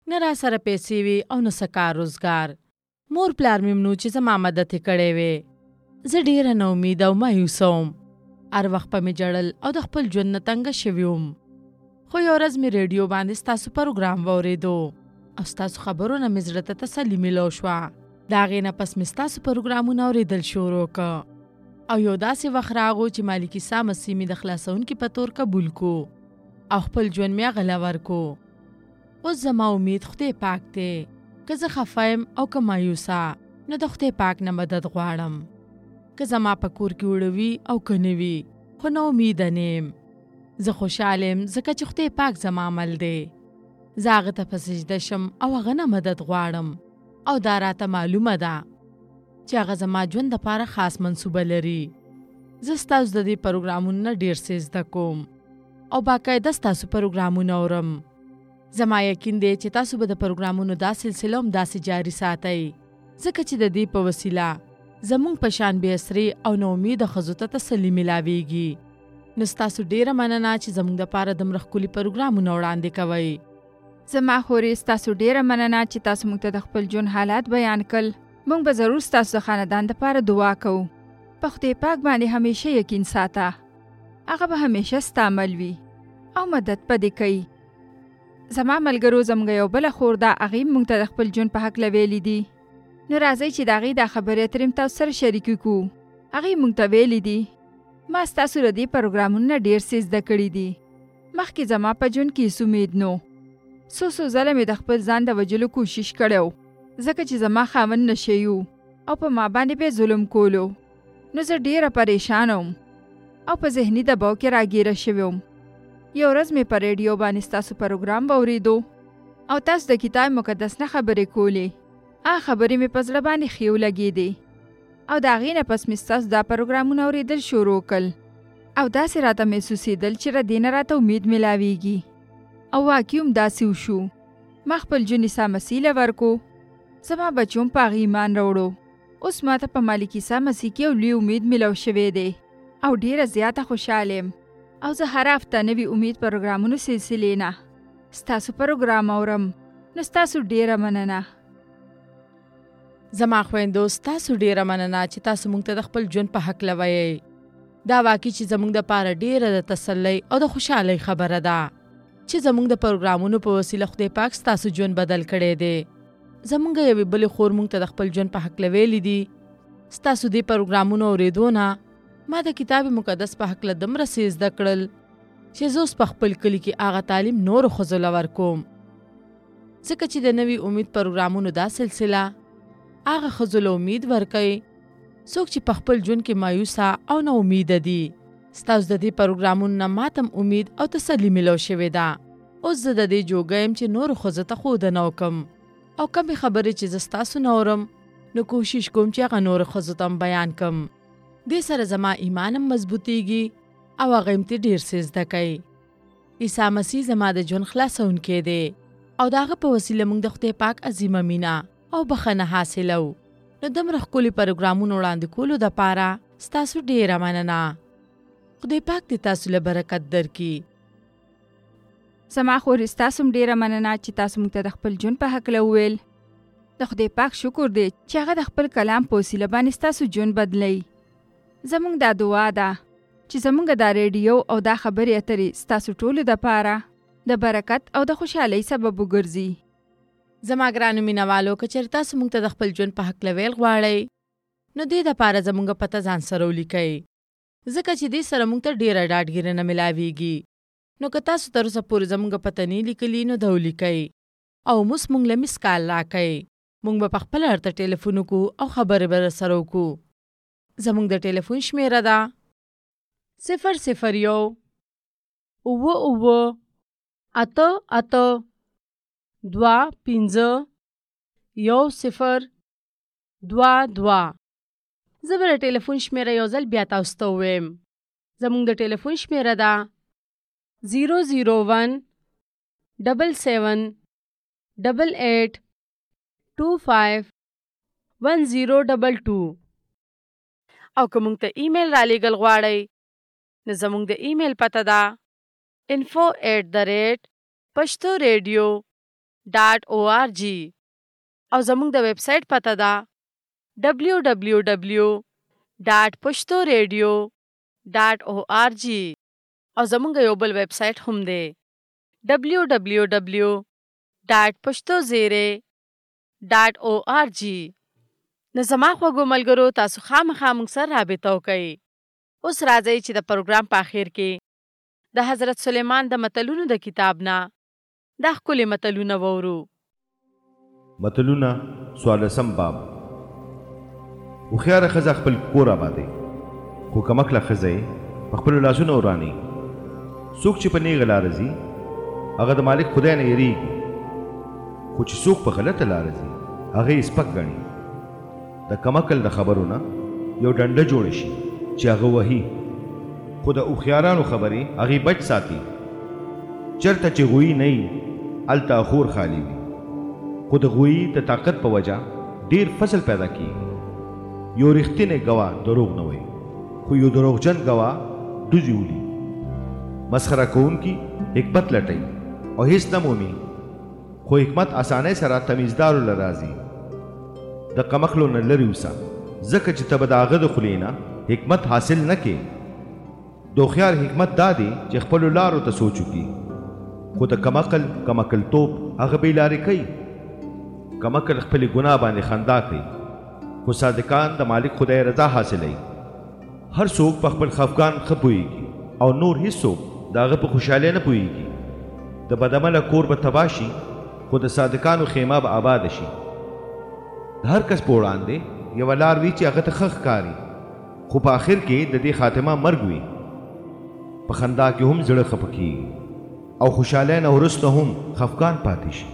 نه را سره پیسې وي او نه څه کار روزګار. مور پلار مې مړه چې زما مدد یې کړی وی. زه ډېره نا امیده او مایوسه وم. هر وخت په مې جړل او د خپل ژوند نه تنګه شوې وم. خو یو ورځ مې ریډیو باندې ستاسو پروګرام واورېدو او ستاسو خبرونه مې زړه ته تسلي میلو شوه. د هغې نه پس مې ستاسو پروګرامونه اورېدل شروع کړه او یو داسې وخت راغو چې مالک عیسی مسیح مې د خلاصونکي په طور قبول کو او خپل ژوند مې هغه لور کو. اوس زما امید خدای پاک دی. که زه خفه یم او که مایوسه نو د خدای پاک نه مدد غواړم. که زما په کور کې وړه وي او که نه وي خو نه امیده نه یم. زه خوشحاله یم ځکه چې خدای پاک زما عمل دی. زه هغه ته په سجده شم او هغه نه مدد غواړم او دا راته معلومه ده چې هغه زما ژوند دپاره خاص منصوبه لري. زه ستاسو د دې پروګرامونو نه ډېر څه زده کوم او باقاعده ستاسو پروګرامونه اورم. زما یقین دی چې تاسو به د پروګرامونو دا سلسله هم داسې جاري ساتئ ځکه چې د دې په وسیله زمونږ په شان بې اسرې او نا امیده ښځو ته تسلي میلاویږي. نو ستاسو ډېره مننه چې زموږ دپاره دومره ښکلي پروګرامونه وړاندې کوئ. زما خورې ستاسو ډېره مننه چې تاسو موږ ته د خپل ژوند حالات بیان کړل. موږ به ضرور ستاسو د خاندان دپاره دعا کوو. په خدای پاک باندې همیشه یقین ساته. هغه به همیشه ستا عمل وي او مدد به دې کوي. زما ملګرو زموږ یو بله خور ده، هغې موږ ته د خپل ژوند په هکله ویلي دي. نو راځئ چې د هغې دا خبرې اترې تاسو سره شریکې کړو. هغې موږ ته ویلي دي ما ستاسو له دې پروګرامونو نه ډېر څه زده کړي دي. مخکې زما په ژوند کې هېڅ امید نو. څو څو ځله مې د خپل ځان د وژلو کوشش کړی و ځکه چې زما خاوند نشی و او په ما باندې به ظلم کولو. نو زه ډېره پریشانه وم او په ذهني دباو کې راګیره شوې وم. یو ورځ مې په ریډیو باندې ستاسو پروګرام واورېدو او تاسو د کتاب مقدس نه خبرې کولې. هغه خبرې مې په زړه باندې ښې ولګېدې او د هغې نه پس مې ستاسو دا پروګرامونه اورېدل شروع کړل او داسې راته محسوسېدل چې له دې نه راته امید میلاویږي. او واقعي هم داسې وشو. ما خپل ژوند عیسی مسیح له ورکو. زما بچو هم په هغې ایمان راوړو. اوس ما ته په مالک عیسی مسیح کې یو لوی امید میلاو شوی دی او ډېره زیاته خوشحاله یم. او زه هر هفته نوي امید پروګرامونو سلسلې نه ستاسو پروګرام اورم. نو ستاسو ډېره مننه. زما خویندو ستاسو ډېره مننه چې تاسو موږ ته د خپل ژوند په هکله وایئ. دا واقعي چې زموږ دپاره ډېره د تسلۍ او د خوشحالۍ خبره ده چې زموږ د پروګرامونو په وسیله خدای پاک ستاسو ژوند بدل کړی دی. زموږ یوې بلې خور موږ ته د خپل ژوند په هکله ویلي دي ستاسو دې پروګرامونو اورېدو نه ما د کتاب مقدس په هکله دومره څه زده کړل چې زه اوس په خپل کلي کې هغه تعلیم نورو ښځو له ورکوم. ځکه چې د نوي امید پروګرامونو دا سلسله هغه ښځو له امید ورکوي څوک چې په خپل ژوند کې مایوسه او نا امیده دي. ستاسو د دې پروګرامونو نه ماته هم امید او تسلي میلو شوې ده. اوس زه د دې جوګه یم چې نورو ښځو ته ښودنه وکړم او کمې خبرې چې زه ستاسو نه اورم نو کوشش کوم چې هغه نورو ښځو ته هم بیان کړم. دې سره زما ایمان هم مضبوطیږي او هغه هم ترې ډېر څه زده کوي. عیسی مسیح زما د ژوند خلاصونکی دی او د هغه په وسیله موږ د خدای پاک عظیمه مینه او بخښنه حاصلو. نو دومره ښکلي پروګرامونو وړاندې کولو دپاره ستاسو ډېره مننه. خدای پاک دې تاسو له برکت درکړي. زما خورې ستاسو هم ډېره مننه چې تاسو موږ ته د خپل ژوند په هکله وویل. د خدای پاک شکر دی چې هغه د خپل کلام په وسیله باندې ستاسو ژوند بدلوي. زموږ دا دعا ده چې زموږ دا ریډیو او دا خبرې اترې ستاسو ټولو دپاره د برکت او د خوشحالۍ سبب وګرځي. زما ګرانو مینهوالو که چېرې تاسو موږ ته د خپل ژوند په هکله ویل غواړئ نو دې دپاره زموږ پته ځان سره ولیکئ ځکه چې دې سره موږ ته ډېره ډاډګیرنه میلاویږي. نو که تاسو تر اوسه پورې زموږ پته نه لیکلي نو دا ولیکئ او اوس موږ له مس کال راکئ. موږ به پخپله درته ټلیفون وکړو او خبرې به درسره وکړو. زموږ د ټلیفون شمېره ده صفر صفر یو اووه اووه اته اته دوه پنځه یو صفر دوه دوه. زه به د ټلیفون شمېره یو ځل بیا تاسو ته ووایم. زموږ د ټلیفون شمېره ده زیرو زیرو ون ډبل سیون ډبل ایټ ټو فایو ون زیرو ډبل ټو. او که موږ ته ایمیل را لیږل غواړئ نو زموږ د ایمیل پته ده info at the rate پښتو ریډیو ډاټ او آر جي او زموږ د ویب سایټ پته ده ډبلیو ډبلیو ډبلیو ډاټ پښتو ریډیو ډاټ او آر جي او زموږ یو بل ویب سایټ هم دی ډبلیو ډبلیو ډبلیو ډاټ پښتو زیرې ډاټ او آر جي. نو زما خوږو ملګرو، تاسو خامخا موږ سره رابطه وکړئ. اوس راځئ چې د پروګرام په اخر کې د حضرت سلیمان د متلونو د کتاب نه دا ښکلي متلونه وورو. متلونه څوارلسم باب. هوښیاره ښځه خپل کور آبادوي، خو کمکله ښځه یې په خپلو لاسونو ورانوي. څوک چې په نیغه لاره ځي هغه د مالک خدای نه یریږي، خو چې څوک په غلطه لاره ځي هغه یې سپک ګڼي. د کمکل د خبرو نه یو ډنډه جوړه شي چې هغه وهي، خو د هوښیارانو خبرې هغې بچ ساتي. چېرته چې غویي نه وي هلته خور خالي وي، خو د غویي د طاقت په وجه ډېر فصل پیدا کیږي. یو رښتینی ګواه دروغ نه وایي، خو یو دروغجن ګواه ډوزې ولي. مسخره کوونکي حکمت لټوي او هیڅ نه مومي، خو حکمت اسانۍ سره تمیزدارو له راځي. د کمکلو نه لرې اوسه، ځکه چې ته به د هغه د خولې نه حکمت حاصل نه کې. د هوښیار حکمت دا دی چې خپلو لارو ته سوچ وکړي، خو د کمکل کمکلتوب هغه بې لارې کوي. کمکل خپلې ګناه باندې خندا کوي، خو صادقان د مالک خدای رضا حاصلوي. هر څوک په خپل خفګان ښه پوهېږي او نور هیڅوک د هغه په خوشحالۍ نه پوهېږي. د بدعمله کور به تباه شي، خو د صادقانو خیمه به آباده شي. د هر کس په وړاندې یوه لار وي چې هغه ته ښه ښکاري، خو په آخر کې د دې خاتمه مرګ وي. په خندا کې هم زړه خفه کېږي او خوشحالۍ نه وروسته هم خفګان پاتې شي.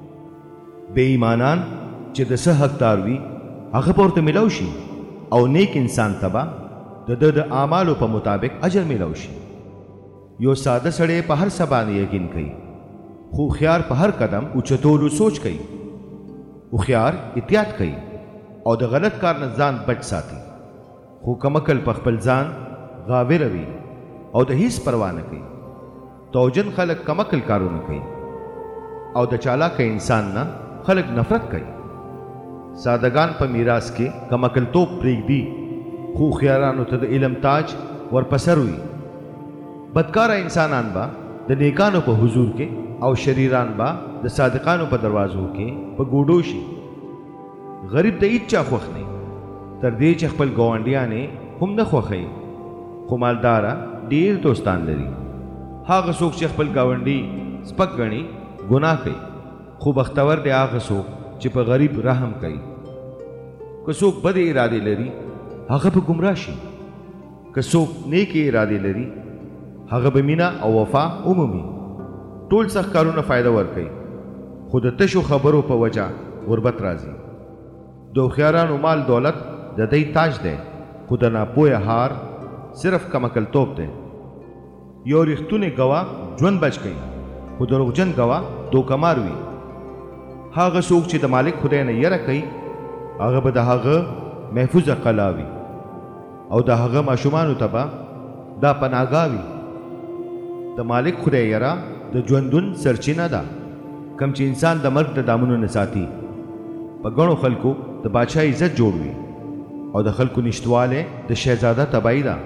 بې ایمانان چې د څه حقدار وي هغه به ورته میلاو شي، او نیک انسان ته به د ده د اعمالو په مطابق اجر میلاو شي. یو ساده سړی په هر څه باندې یقین کوي، خو هوښیار په هر قدم اوچتولو سوچ کوي. هوښیار احتیاط کوي او د غلط کار نه ځان بچ ساتي، خو کمکل په خپل ځان غاوره وي او د هیڅ پروا نه کوي. توجن خلک کمکل کارونه کوي او د چالاکه انسان نه خلک نفرت کوي. سادهګان په میراث کې کمکلتوب پرېږدي، خو هوښیارانو ته د علم تاج ورپسر وي. بدکاره انسانان به د نیکانو په حضور کې او شریران به د صادقانو په دروازو کې په ګوډو شي. غریب د هیڅ چا خوښ نه، تر دې چې خپل ګاونډیان هم نه خوښوي، خو مالداره ډېر دوستان لري. هغه څوک چې خپل ګاونډي سپک ګڼي ګناه کوي، خو بختور دی هغه څوک چې په غریب رحم کوي. که څوک بدې ارادې لري هغه به ګمراه شي، که څوک نیکې ارادې لري هغه به مینه او وفا ومومي. ټول سخت کارونه فایده ورکوي، خو د تشو خبرو په وجه غربت راځي. د هوښیارانو مال دولت د دوی تاج دی، خو د ناپوهه هار صرف کمکلتوب دی. یو رښتونی ګواه ژوند بچ کوي، خو دروغجن ګواه دوکهمار وي. هغه څوک چې د مالک خدای نه یره کوي هغه به د هغه محفوظه قلعه وي، او د هغه ماشومانو ته به دا پناهګاه وي. د مالک خدای یره د ژوندون سرچینه ده، کم چې انسان د مرګ د دامونو نه ساتي. په ګڼو خلکو د بادشاه عزت جوړ وي، او د خلکو نشتواله د شهزاده تباهي ده.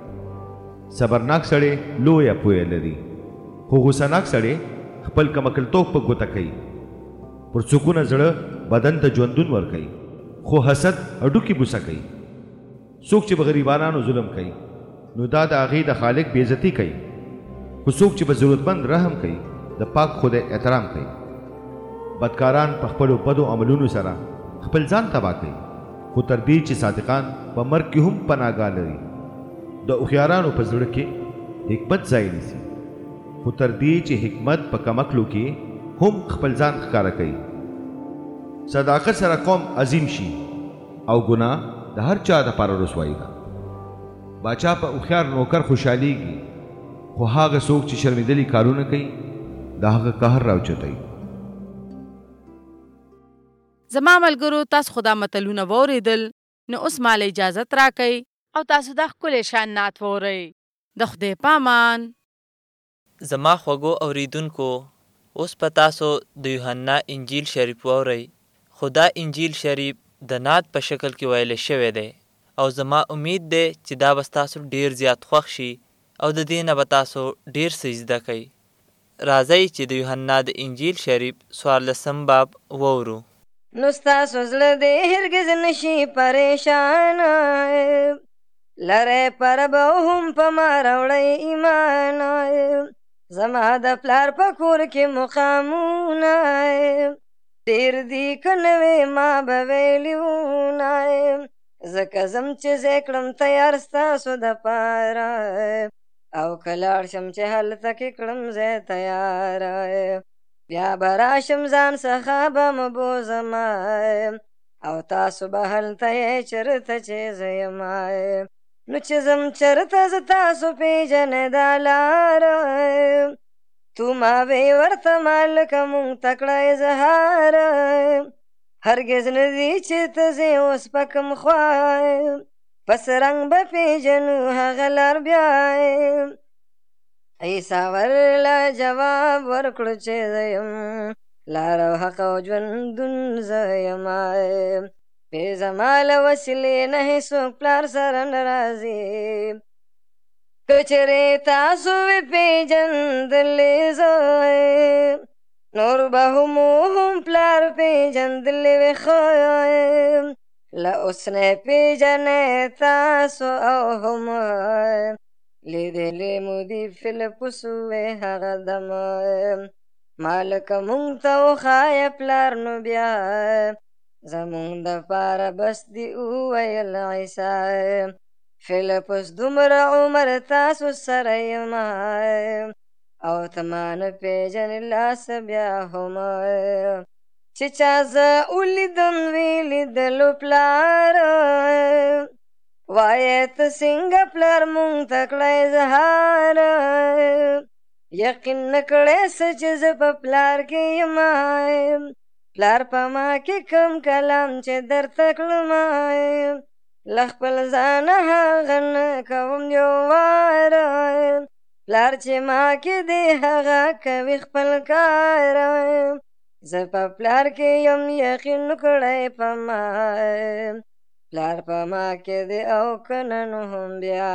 صبرناک سړی لویه پوهه لري، خو غوسهناک سړی خپل کمکلتوب په ګوته کوي. پرسکونه زړه بدن ته ژوندون ورکوي، خو حسد هډوکي بوسه کوي. څوک چې په غریبانو ظلم کوي نو دا د هغې د خالق بېعزتي کوي، خو څوک چې په ضرورتمند رحم کوي د پاک خدای احترام کوي. بدکاران په خپلو بدو عملونو سره خپل ځان تباه کوي، خو تر دې چې صادقان په مرګ کې هم پناهګاه لري. د هوښیارانو په زړه کې حکمت ځای نیسي، خو تر دې چې حکمت په کمکلو کې هم خپل ځان ښکاره کوي. صداقت سره قوم عظیم شي، او ګناه د هر چا دپاره رسوایي ده. باچا په هوښیار نوکر خوشحالیږي، خو هغه څوک چې شرمېدلي کارونه کوي د هغه قهر راوچتوي. زما ملګرو، تاسو خو دا متلونه واورېدل، نو اوس ماله اجازت راکئ او تاسو دا ښکلی شان نعت واورئ. د خدای په امان. زما خوږو اوریدونکو، اوس په تاسو د یوحنا انجیل شریف واورئ، خو دا انجیل شریف د نعت په شکل کې ویلی شوی دی او زما امید دی چې دا به ستاسو ډیر زیات خوښ شي او د دې نه به تاسو ډیر څه زده کوئ. راځئ چې د یوحنا د انجیل شریف څوارلسم باب واورو. نو ستاسو زړه دې هرګز نشي پریشان، لری پر به هم په ما راوړی ایمان. زما د پلار په کور کې مقامونه ډېر دي که نه وې ما به ویلي وونه، ځکه ځم چې ځای کړم تیار ستاسو دپاره، او که لاړ شم چې هلته کې کړم ځای تیاره. بیا به راشم ځان څخه به م بوزمه، او تاسو به هلته یې چېرته چې زه یمه. نو چې ځم چېرته زه تاسو پېژنئ دا لاره، تو ما وی ورته مالکه مونږ ته کړه اظهار. هرګز نه دي چې ته ځې اوس په کوم خوا، پس رنګ به پېژنو هغه لار بیا. عیسی ورله جواب ورکړو چې زه یم لار او حق او ژوندون زه یمه. بې زما له وسیلې نه هېڅوک پلار سره نه راځي. که چېرې تاسو وې پېژندلې زه، نور به همو هم پلار پېژندلې وې ښه. له اوس نه پېژنئ تاسو او هم لیدلې مو دي فلپوس وې هغه دمه. مالکه مونږ ته وښایه پلار، نو بیا زمونږ دپاره بس دي وویل عیسی. فلپوس دومره عمر تاسو سره یمه، او ته ما نه پېژنې لاسه بیا هم. چې چا زه ولیدم وی لیدلو پلار، وایه ته څنګه پلار مونږ ته کړه اظهار. یقین نه کړی څه چې زه په پلار کې یمه، پلار په ما کې کوم کلام چې درته کړمه. له خپل ځانه هغه نه کوم یو واره، پلار چې ما کې دی هغه کوي خپل کار. زه په پلار کې یم یقین کړی په ما، پلار په ما کې دی او که نه نو هم بیا.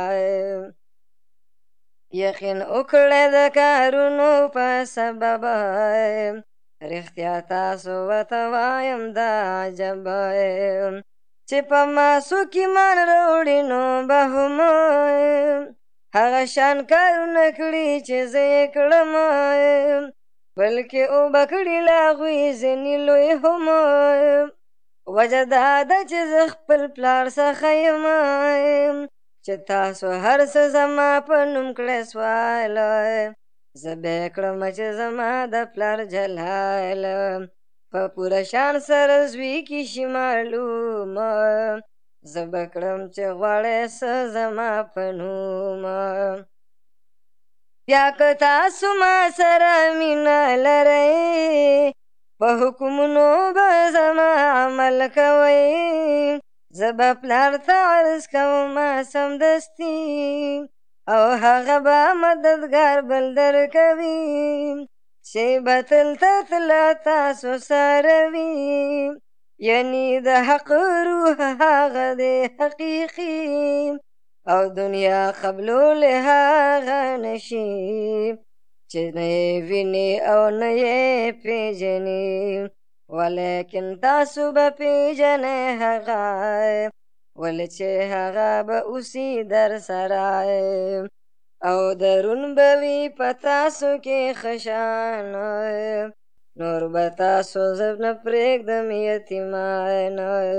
یقین وکړی د کارونو په سبب، رښتیا تاسو ورته وایم دا عجبه. چې په ما څوک ایمان راوړي نو به هم هغه شان کارونه کړي چې زه یې کړم، بلکې اوبه کړي له هغوی ځینې لوی هم. وجه دا ده چې زه خپل پلار څخه یم، چې تاسو هر څه زما په نوم کړی سوال، زه به یې کړم چې زما د پلار جلال په پوره شان سره زوی کې شي معلوم. زه به کړم چې غواړئ څه زما په نوم. بیا که تاسو ما سره مینه لرئ، په حکمونو به زما عمل کوئ. زه به پلار ته عرض کوم سمدستي، او هغه به مددګار بل درکوي، چې به تلته تله تاسو سره وي. یعنی د حق روح هغه دی حقیقي، او دنیا قبلولی هغه نشي، چې نه یې ویني او نه یې پیژني. ولیکن تاسو به پیژنئ هغه، ولې چې هغه به اوسي در سره، او درون به وي په تاسو کې ښه شان. نور به تاسو زه نه پرېږدم یتیمان.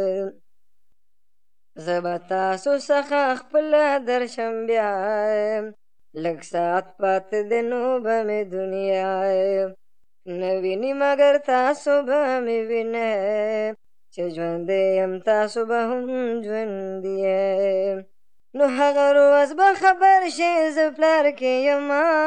زه به تاسو څخه خپله درشم بیا، لږ ساعت پاتې دی نو به مې دنیا نه ویني، مګر تاسو به مې وینئ. چې ژوندی یم تاسو به هم ژوندي یې. نو هغه روز به خبر شئ زه پلار کې یم،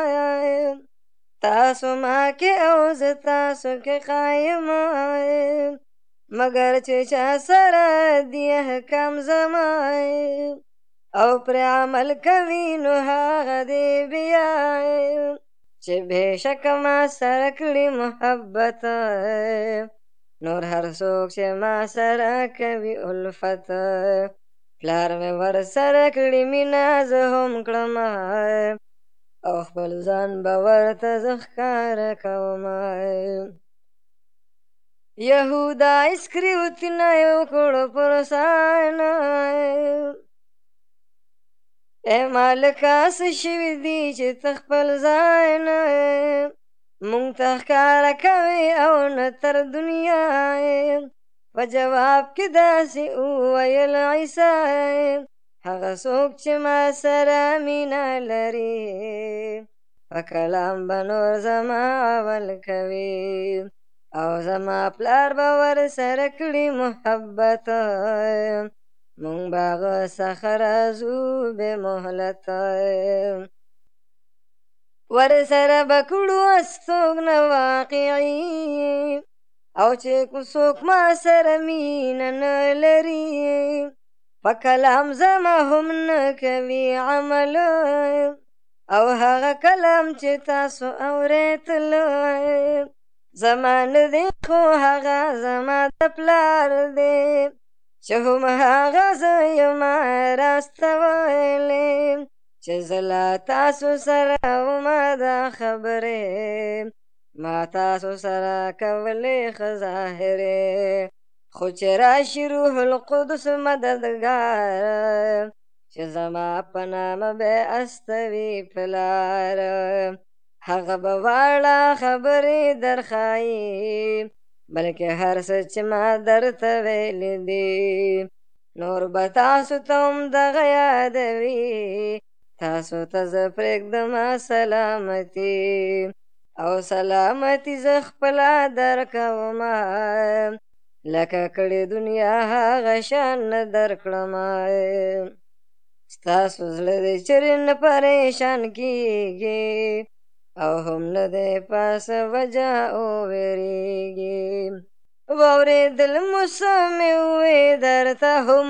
تاسو ما کې او زه تاسو کې قایم. مګر چې چا سره دی احکام زما، او پر عمل کوي نو هغه دی بیا، چې بېشک ما سره کړي محبت نور هر څوک چې ما سره کوي الفت پلار مې ور سره کړي مینه زه هم کړم او خپل ځان به ورته زه ښکاره کوم یهودا اسکریوتینه یو کړو پرسان ای مالکه څه شوي دي چې ته خپل ځای نه مونږ ته ښکاره کوې او نه تر دنیا په جواب کې داسې وویل عیسی هغه څوک چې ما سره مینه لري په کلام به نور زما عمل کوي او زما پلار به ورسره کړي محبت مونږ به هغه څخه راځو بې مهلت ورسره به کړو استوګنه واقعي او چې څوک ما سره مینه نه لري په کلام زما هم نه کوي عمل او هغه کلام چې تاسو اورېدلی زما نه دی خو هغه زما د پلار دی چې هم هغه زه یمه راسته ویلې چې زه له تاسو سره ومه دا خبرې ما تاسو سره کولې ښه ظاهرې خو چې راشي روح القدس مددګار چې زما په نامه به استوي پلار هغه به واړه خبرې درښایي بلکې هر څه چې ما درته ویلي دي نور به تاسو ته هم دغه یادوي تاسو ته زه پرېږدمه سلامتي او سلامتي زه خپله درکومه لکه کړې دنیا هغه شان نه درکړمه ستاسو زړه دې چرې نه پریشان کېږي او هم نه دی پاسه وجه وویریږي واورېدل مو څه مې ووې درته هم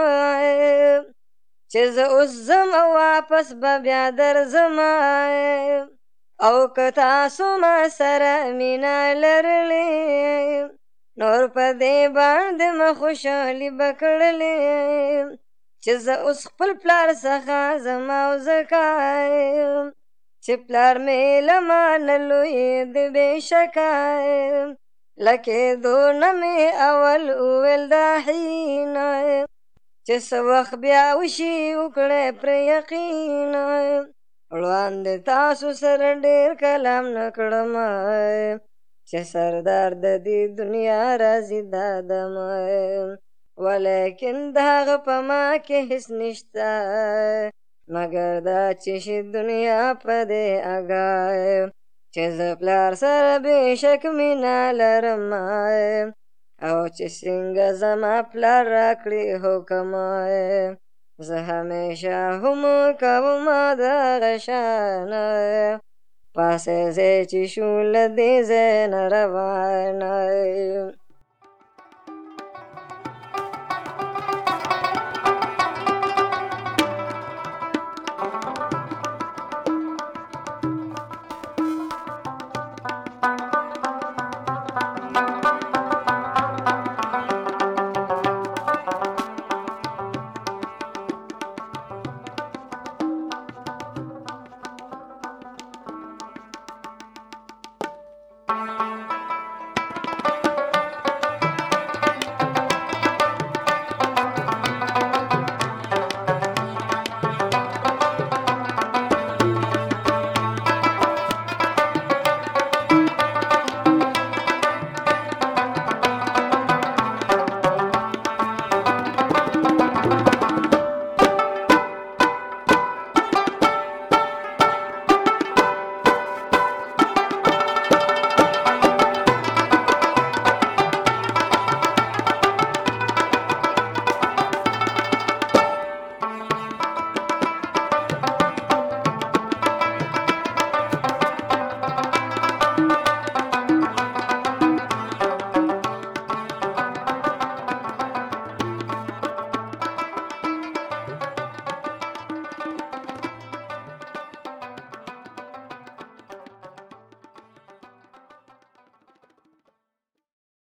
چې زه اوس ځم او واپس به بیا درځم او که تاسو ما سره مینه لرلې نور په دې باندې مه خوشحالي به کړلې چې زه اوس خپل پلار څخه ځم او ځکه چې پلار مې له ما نه لوی دی بېشکه له کېدو نه مې اول وویل دا حین چې څه وخت بیا وشي وکړی پرې یقین وړاندې تاسو سره ډېر کلام نه کړم چې سردار د دې دنیا راځي دادم ولیکن د هغه په ما کې هېڅ نشته مګر دا چې شي دنیا په دې اګای چې زه پلار سره بېشک مینه لرم او چې څنګه زما پلار راکړي حکم زه همیشه هم کوم دغه شان پاسې ځای چې شو له دې ځای نه روان